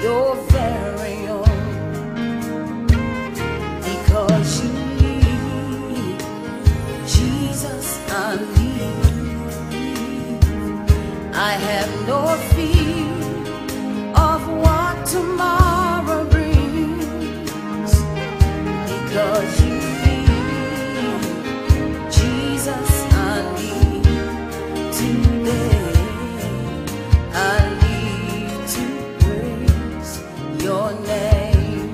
your very own, because you lead, Jesus, I lead. I have no fear of what tomorrow brings, because you lead, Jesus, I lead today. I lead to praise your name.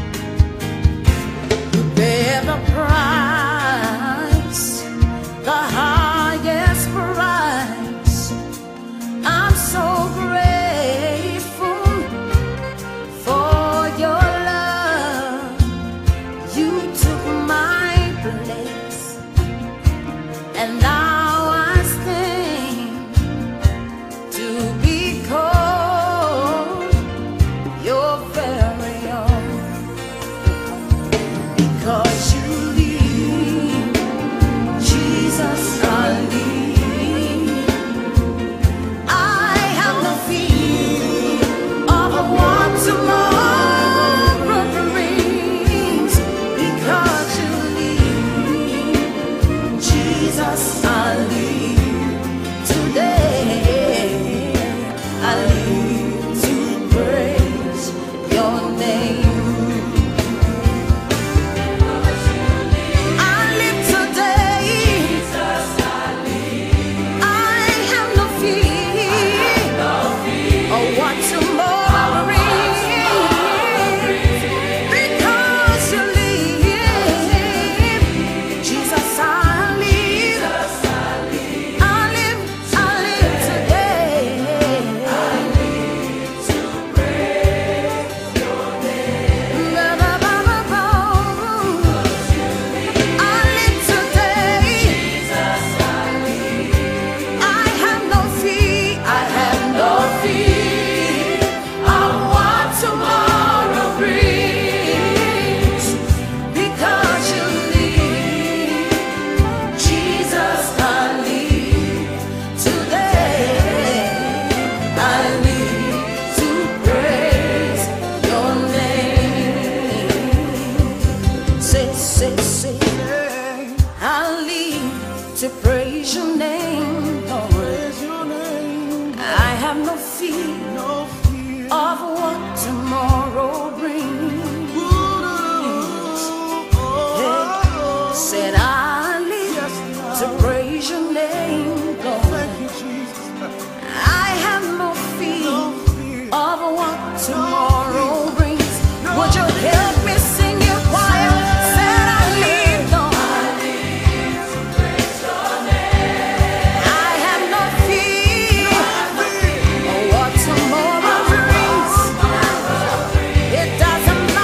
You bear the price, the highest price. I'm so grateful for your love. You took my place, and now I stand to be called your very own, because you lead, Jesus, I lead. I have no fear of what tomorrow brings, because you lead, Jesus, I lead today. I lead to praise your name. I live today. I have no fear of what tomorrow brings, because you live, Jesus, I live. I live today. I live to praise your name. I live today. Jesus, I live. I have no fear. I have no fear of what tomorrow brings, because you live, Jesus, I live today. I live to praise your name. Say, I live to praise your name, Lord. I have no fear of what tomorrow brings. Hey, said I live to praise your name, Lord. I have no fear of what tomorrow brings. Would you help me sing your choir? Said I live, Lord. I have no fear of what tomorrow brings. It doesn't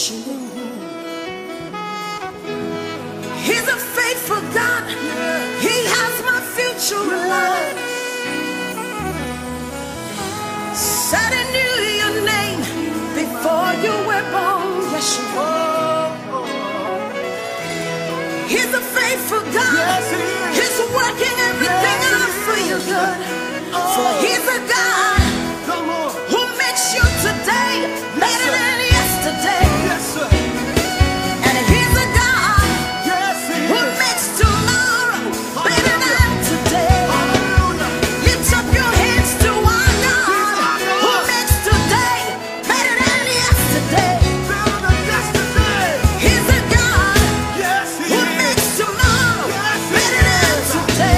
you. He's a faithful God. He has my future in life. Said he knew your name before you were born. Yes, you were. He's a faithful God. He's working everything out for your good. For he's a God who makes you today better than yesterday. And he's a God who makes tomorrow better than today. Lift up your hands to our God who makes today better than yesterday. He's a God who makes tomorrow better than today.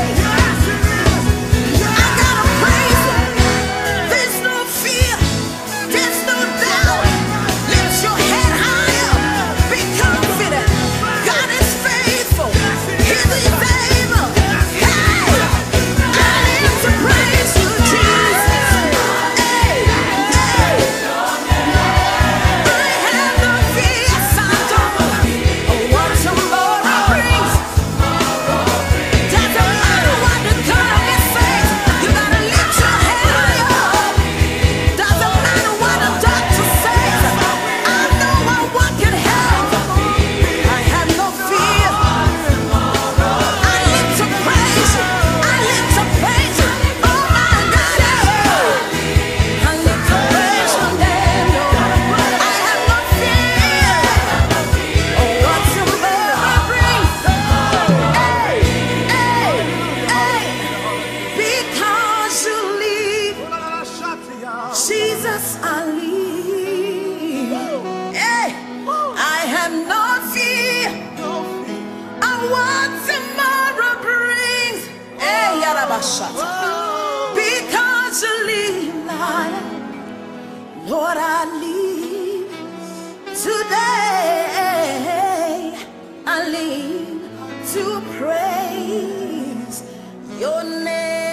I gotta praise him. There's no fear, there's no doubt. Lift your head higher, be confident. God is faithful, he's able. Hey, I live to praise you, Jesus. Hey, hey. I have no fear, yes I don't. What tomorrow brings. Doesn't matter what the government says, you gotta lift your head higher. Doesn't matter what the doctor says, I know what can help. I have no fear. I live to praise you. I live to praise you. Oh my God, I live to praise your name, Lord. I have no fear. Oh, what tomorrow brings. Hey, hey, hey. Because you leave, Jesus, I leave. Hey, I have no fear of what tomorrow brings. Hey, Yarabashata. Because you leave, Lord, I leave today. I leave to praise your name.